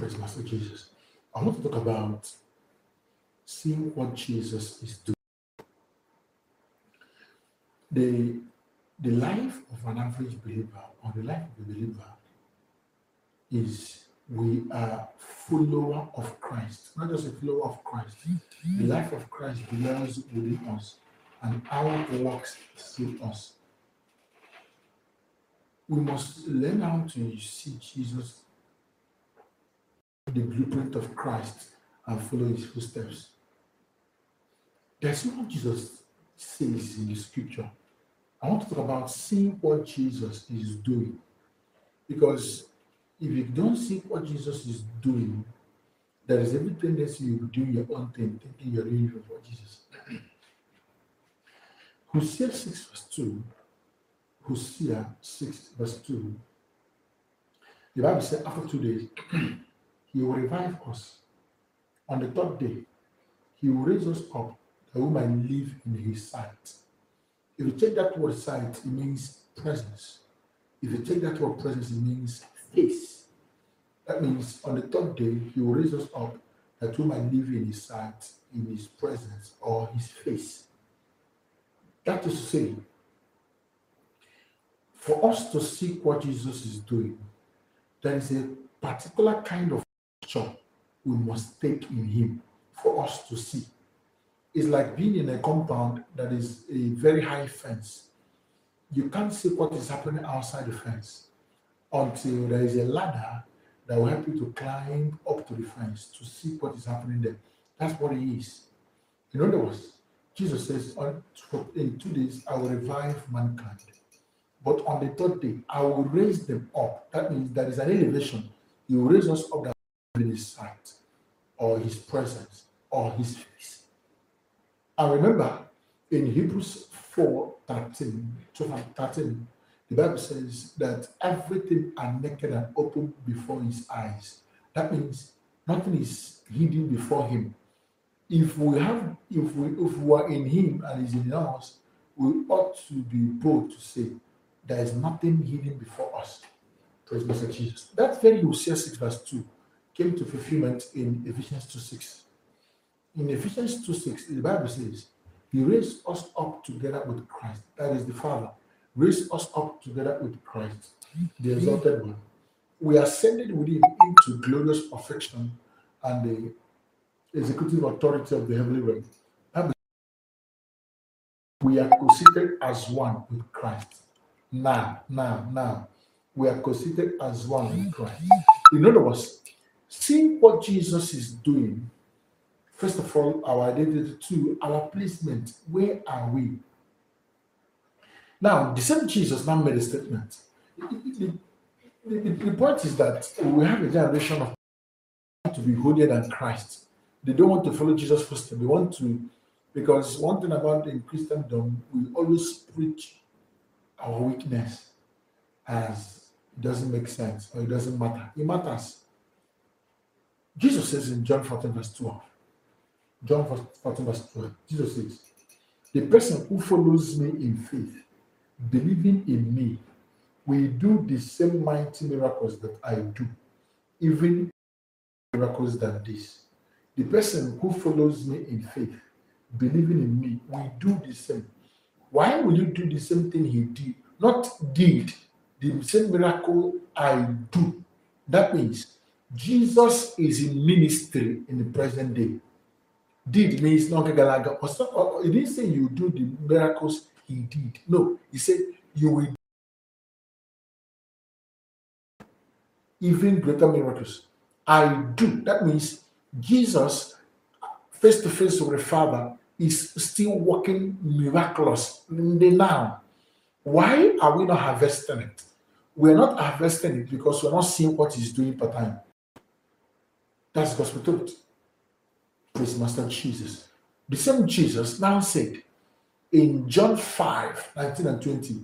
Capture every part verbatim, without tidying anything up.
Praise Master Jesus. I want to talk about seeing what Jesus is doing. The, the life of an average believer or the life of a believer is we are follower of Christ, not just a follower of Christ. The life of Christ dwells within us and our works through us. We must learn how to see Jesus, the blueprint of Christ, and follow his footsteps. That's what Jesus says in the scripture. I want to talk about seeing what Jesus is doing. Because if you don't see what Jesus is doing, there is every tendency you will do your own thing, thinking you're doing it for Jesus. Hosea six verse two. Hosea six verse two. The Bible says, after two days, he will revive us. On the third day, he will raise us up that we might live in his sight. If you take that word sight, it means presence. If you take that word presence, it means face. That means on the third day, he will raise us up that we might live in his sight, in his presence, or his face. That is to say, for us to see what Jesus is doing, there is a particular kind of posture we must take in him for us to see. It's like being in a compound that is a very high fence. You can't see what is happening outside the fence until there is a ladder that will help you to climb up to the fence to see what is happening there. That's what he is. In other words, Jesus says, in two days, I will revive mankind. But on the third day, I will raise them up. That means there is an elevation. He will raise us up that in his sight, or his presence, or his face. And remember, in Hebrews four thirteen, twelve and thirteen, the Bible says that everything are naked and open before his eyes. That means nothing is hidden before him. If we have, if we if we are in him and he's in us, we ought to be bold to say there is nothing hidden before us. Praise Master Jesus. That very Hosea six verse two came to fulfillment in Ephesians two six. In Ephesians two six, the Bible says, he raised us up together with Christ. That is the Father. Raised us up together with Christ, the exalted one. We are ascended with him into glorious perfection and the executive authority of the heavenly realm. We are co-seated as one with Christ. Now, now, now, we are co-seated as one with Christ. In other words, seeing what Jesus is doing, first of all, our identity, two, our placement. Where are we? Now, the same Jesus now made a statement. The, the, the, the point is that we have a generation of people to be holier than Christ. They don't want to follow Jesus' footsteps. They want to, because one thing about in Christendom, we always preach our weakness as it doesn't make sense or it doesn't matter. It matters. Jesus says in John fourteen, verse twelve. John fourteen, verse twelve. Jesus says, the person who follows me in faith, believing in me, will do the same mighty miracles that I do, even miracles than this. The person who follows me in faith, believing in me, will do the same. Why will you do the same thing he did? Not did, the same miracle I do. That means Jesus is in ministry in the present day. Did means no galaga. He didn't say you do the miracles he did. No, he said you will do even greater miracles. I do. That means Jesus, face to face with the Father, is still working miraculous in the now. Why are we not harvesting it? We're not harvesting it because we're not seeing what he's doing per time. That's gospel truth. Praise Master Jesus. The same Jesus now said in John five, nineteen and twenty,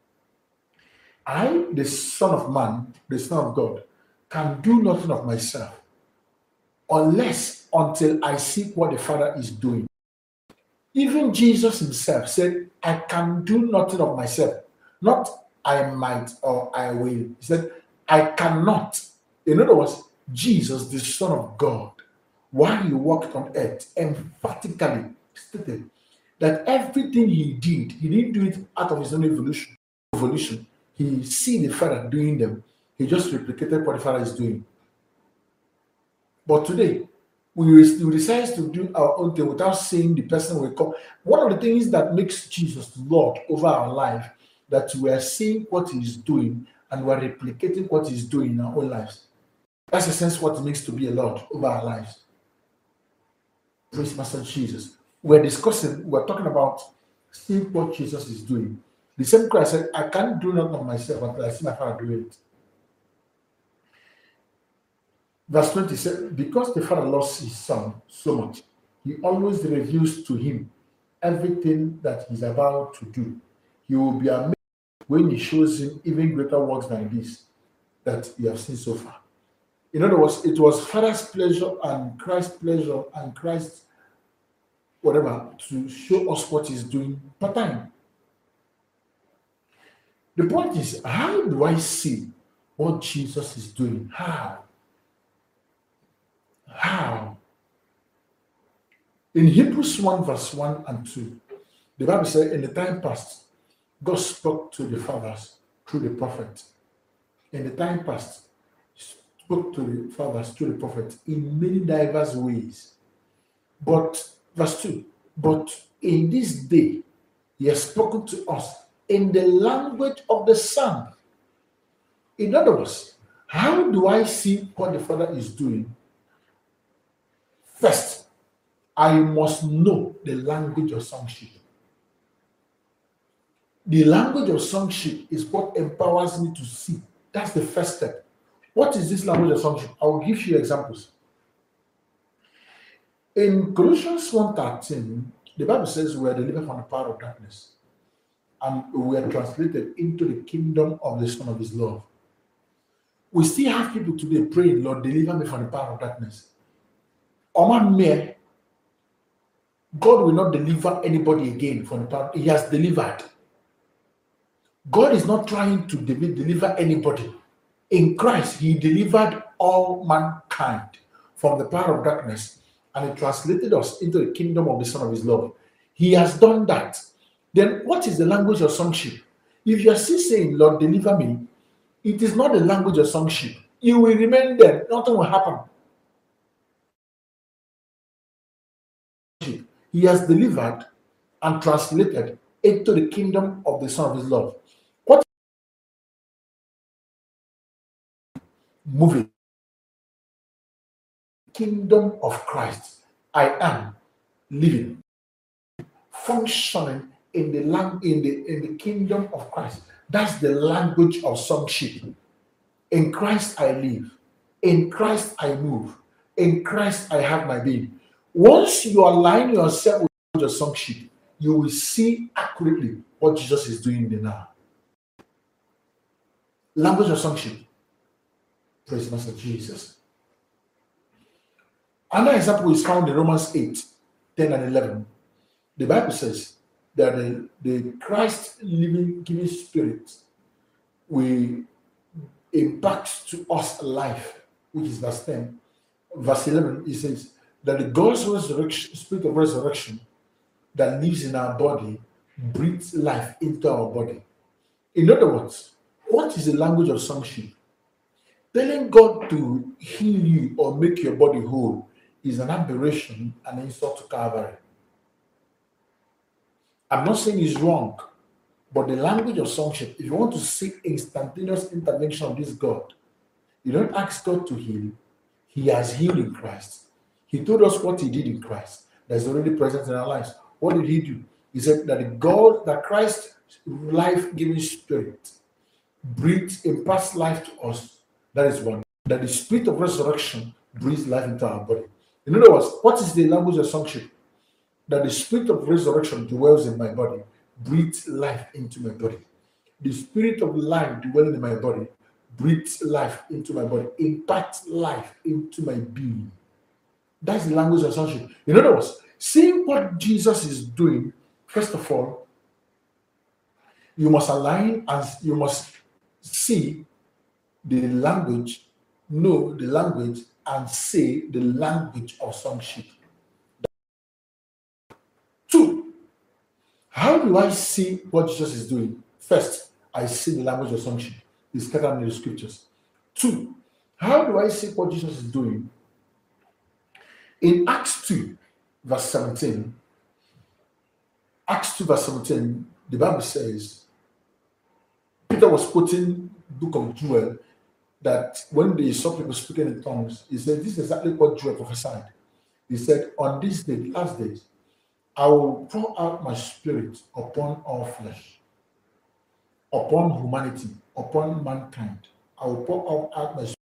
I, the Son of Man, the Son of God, can do nothing of myself unless until I see what the Father is doing. Even Jesus himself said, I can do nothing of myself. Not I might or I will. He said, I cannot. In other words, Jesus, the Son of God, while he walked on earth, emphatically stated that everything he did, he didn't do it out of his own evolution. evolution. He see the Father doing them. He just replicated what the Father is doing. But today, we, we decide to do our own thing without seeing the person we call. One of the things that makes Jesus Lord over our life, that we are seeing what he's doing and we are replicating what he's doing in our own lives. That's the sense what it means to be a Lord over our lives. Praise Master Jesus. We're discussing, we're talking about seeing what Jesus is doing. The same Christ said, I can't do nothing of myself until I see my Father do it. Verse twenty said, because the Father loves his Son so much, he always reveals to him everything that he's about to do. He will be amazed when he shows him even greater works than this that you have seen so far. In other words, it was Father's pleasure and Christ's pleasure and Christ's whatever to show us what he's doing per time. The point is, how do I see what Jesus is doing? How? How? In Hebrews one, verse one and two, the Bible says, in the time past, God spoke to the fathers through the prophet. In the time past, spoke to the fathers through the prophet in many diverse ways. But, verse two, but in this day, he has spoken to us in the language of the Son. In other words, how do I see what the Father is doing? First, I must know the language of sonship. The language of sonship is what empowers me to see. That's the first step. What is this language of sonship? I will give you examples. In Colossians one thirteen, the Bible says we are delivered from the power of darkness and we are translated into the kingdom of the Son of his love. We still have people today praying, Lord, deliver me from the power of darkness. Oman mere, God will not deliver anybody again from the power. He has delivered. God is not trying to deliver anybody. In Christ, he delivered all mankind from the power of darkness and he translated us into the kingdom of the Son of his love. He has done that. Then what is the language of sonship? If you are still saying, Lord, deliver me, it is not the language of sonship. You will remain there. Nothing will happen. He has delivered and translated into the kingdom of the Son of his love. What moving? Kingdom of Christ. I am living, functioning in the lang- in the in the kingdom of Christ. That's the language of sonship. In Christ I live. In Christ I move. In Christ I have my being. Once you align yourself with your sonship, you will see accurately what Jesus is doing there now. Language of sonship. Praise Master Jesus. Another example is found in Romans eight, ten and eleven. The Bible says that the, the Christ living giving spirit will impact to us life, which is verse ten. Verse eleven, it says that the God's resurrection, spirit of resurrection that lives in our body breathes life into our body. In other words, what is the language of sonship? Telling God to heal you or make your body whole is an aberration and an insult to Calvary. I'm not saying it's wrong, but the language of sonship, if you want to seek instantaneous intervention of this God, you don't ask God to heal. He has healed in Christ. He told us what he did in Christ that's already present in our lives. What did he do? He said that the God, that Christ's life-giving spirit breathes, imparts life to us. That is one. That the spirit of resurrection breathes life into our body. In other words, what is the language of sonship? That the spirit of resurrection dwells in my body, breathes life into my body. The spirit of life dwelling in my body breathes life into my body, imparts life into my being. That's the language of sonship. In other words, seeing what Jesus is doing, first of all, you must align and you must see the language know the language and say the language of sonship. Two, how do I see what Jesus is doing? First, I see the language of sonship. It's scattered in the scriptures. Two, how do I see what Jesus is doing? In Acts two, verse seventeen, Acts two, verse seventeen, the Bible says, Peter was quoting book of Joel, that when they saw people speaking in tongues, he said, this is exactly what Joel prophesied. He said, on this day, the last days, I will pour out my spirit upon all flesh, upon humanity, upon mankind. I will pour out my spirit.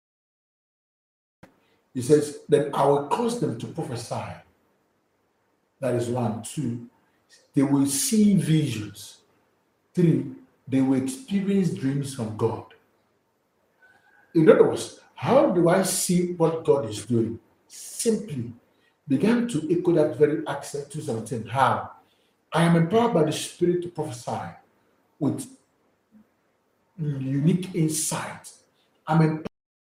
He says, then I will cause them to prophesy. That is one. Two, they will see visions. Three, they will experience dreams from God. In other words, how do I see what God is doing? Simply began to echo that very Acts two seventeen. How? I am empowered by the Spirit to prophesy with unique insight. I'm empowered,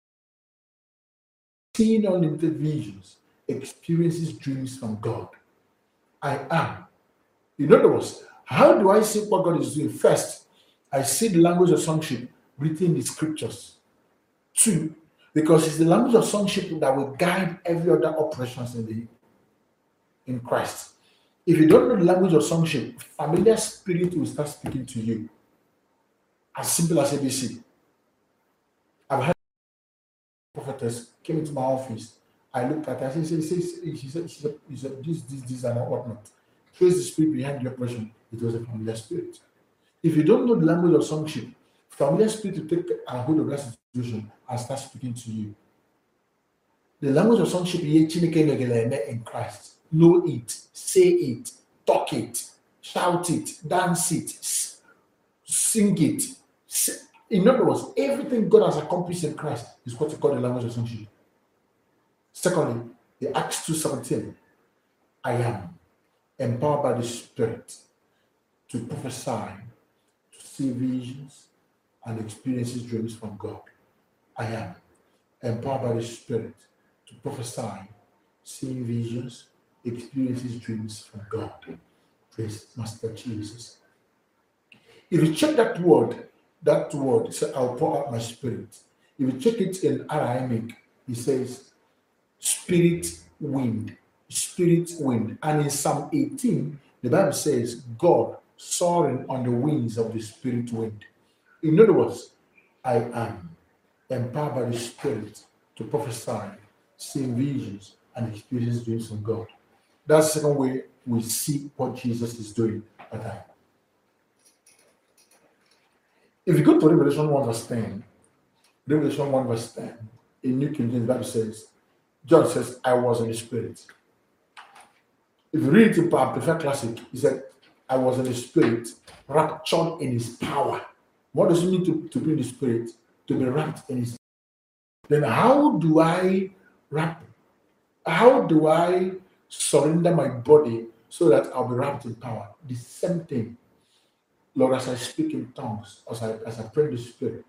seeing unlimited visions, experiences dreams from God. I am. In other words, how do I see what God is doing? First, I see the language of sonship written in the scriptures. Two, because it's the language of sonship that will guide every other operations in the in Christ. If you don't know the language of sonship, familiar spirit will start speaking to you. As simple as A B C. I've had a prophetess came into my office. I looked at her. She said, she said, she said, she said, she said this, this, this, and whatnot. Trace the spirit behind the operation. It was a familiar spirit. If you don't know the language of sonship, familiar spirit will take a hold of that situation and start speaking to you. The language of sonship in Christ. Know it, say it, talk it, shout it, dance it, sing it. In other words, everything God has accomplished in Christ is what we call the language of sonship. Secondly, the Acts two seventeen. I am empowered by the Spirit to prophesy, to see visions, and experiences dreams from God. I am empowered by the Spirit to prophesy, seeing visions, experiences dreams from God. Praise Master Jesus. If you check that word, that word, it says, I'll pour out my spirit. If you check it in Aramaic, it says, spirit wind, spirit wind. And in Psalm eighteen, the Bible says, God soaring on the wings of the spirit wind. In other words, I am empowered by the Spirit to prophesy, see visions, and experience dreams from God. That's the second way we see what Jesus is doing at time. If you go to Revelation one verse ten, Revelation one verse ten, in New King James, the Bible says, John says, I was in the Spirit. If you read it in Preferred Classic, he said, I was in the Spirit, raptured in his power. What does it mean to, to be in the Spirit? To be wrapped in his power. Then how do I wrap? How do I surrender my body so that I'll be wrapped in power? The same thing. Lord, as I speak in tongues, as I, as I pray in the Spirit,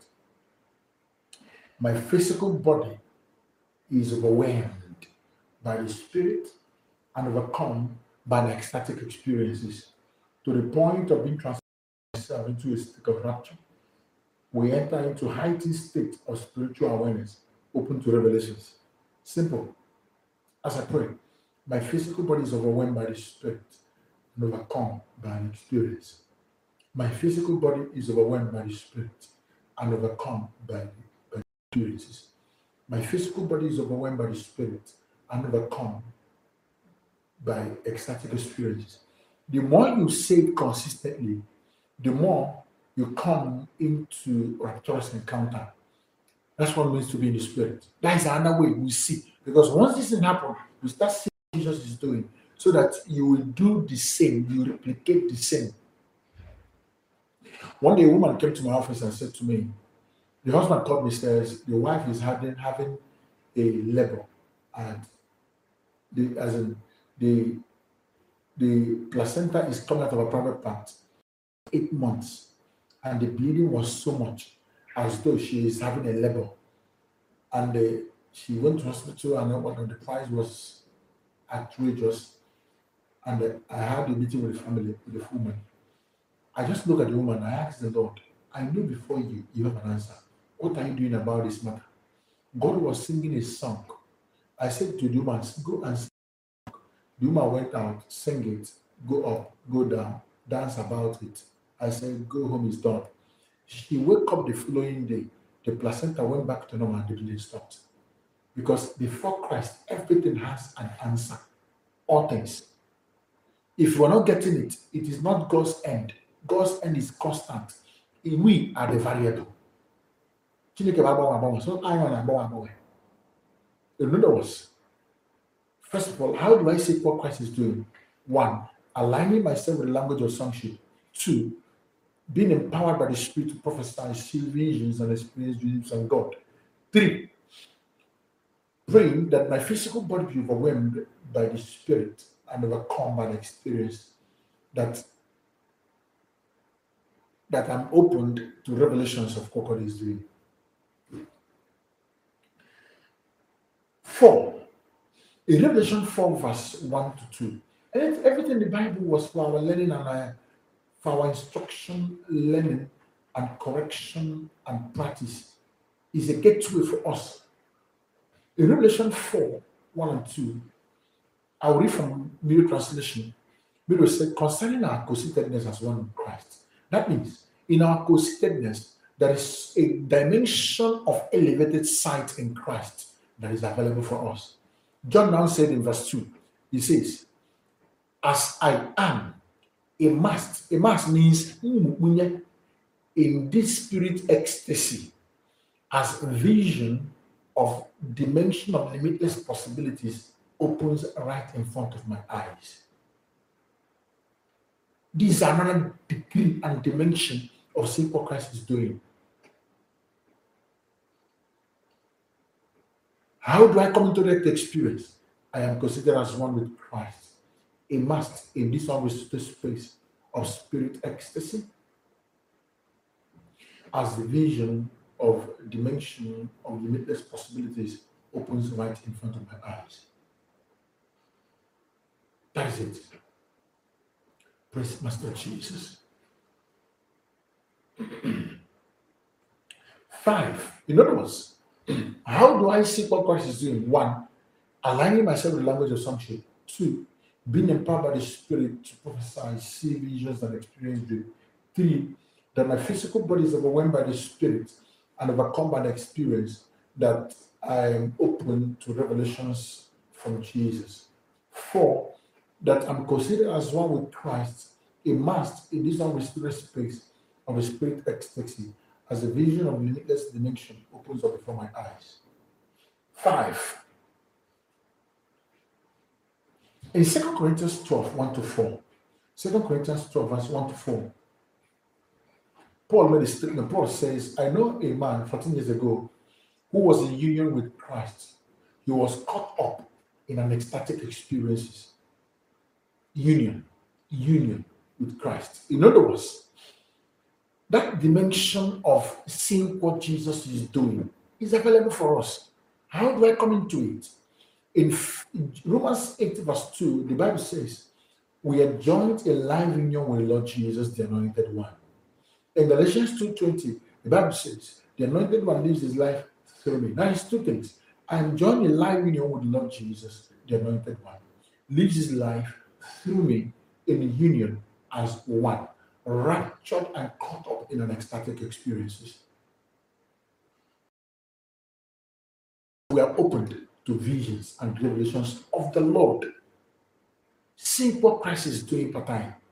my physical body is overwhelmed by the Spirit and overcome by the ecstatic experiences to the point of being transformed into a state of rapture. We enter into heightened state of spiritual awareness, open to revelations. Simple. As I pray, my physical body is overwhelmed by the Spirit and overcome by an experience. My physical body is overwhelmed by the Spirit and overcome by, by experiences. My physical body is overwhelmed by the Spirit and overcome by ecstatic experiences. The more you say it consistently, the more you come into rapturous encounter. That's what it means to be in the Spirit. That is another way we see. Because once this thing happens, we start seeing what Jesus is doing, so that you will do the same, you replicate the same. One day a woman came to my office and said to me, the husband called me, says, your wife is having having a labor, and the as in the the placenta is coming out of a private part, eight months, and the bleeding was so much as though she is having a labor. and uh, she went to hospital, and one of the price was outrageous. And uh, I had a meeting with the family, with the woman. I just looked at the woman. I asked the Lord, I knew before you, you have an answer. What are you doing about this matter? God was singing a song. I said to the woman, go and sing. The woman went out, sing it, go up, go down, dance about it. I said, go home, it's done. She woke up the following day. The placenta went back to normal and the bleeding stopped. Because before Christ, everything has an answer. All things. If you are not getting it, it is not God's end. God's end is constant. We are the variable. So in other words, first of all, how do I see what Christ is doing? One, aligning myself with the language of sonship. Two, being empowered by the Spirit to prophesy, see visions, and experience dreams of God. Three, praying that my physical body be overwhelmed by the Spirit and overcome by the experience that, that I'm opened to revelations of what God is doing. Four, in Revelation four, verse one to two, and everything in the Bible was for our learning and uh, for our instruction, learning, and correction and practice. Is a gateway for us. In Revelation four, one and two, I'll read from New Translation. We will say, concerning our co-seatedness as one in Christ. That means, in our co-seatedness, there is a dimension of elevated sight in Christ that is available for us. John now said in verse two, he says, as I am, a must. A must means in this spirit ecstasy, as vision of dimension of limitless possibilities opens right in front of my eyes. This is another degree and dimension of seeing what Christ is doing. How do I come into that experience? I am considered as one with Christ. A must in this unrestricted space of spirit ecstasy, as the vision of dimension of limitless possibilities opens right in front of my eyes. That is it. Praise Master Jesus. Five. In other words, how do I see what Christ is doing? One, aligning myself with the language of sonship. Two, being empowered by the Spirit to prophesy, see visions, and experience them. Three, that my physical body is overwhelmed by the Spirit and overcome by the experience that I am open to revelations from Jesus. Four, that I'm considered as one with Christ, a must in this unrestricted space of the spirit ecstasy, as a vision of limitless dimension opens up before my eyes. Five, in Second Corinthians twelve, one to four, Second Corinthians twelve, verse one to four, Paul made a statement. Paul says, I know a man fourteen years ago who was in union with Christ. He was caught up in an ecstatic experiences. Union, union with Christ. In other words, that dimension of seeing what Jesus is doing is available for us. How do I come into it? In Romans eight, verse two, the Bible says, we are joined in live union with Lord Jesus, the Anointed One. In Galatians two twenty, the Bible says, the Anointed One lives his life through me. Now, it's two things. I am joined in live union with Lord Jesus, the Anointed One. Lives his life through me in union as one, raptured and caught up in an ecstatic experiences. We are opened to visions and revelations of the Lord. See what Christ is doing per time.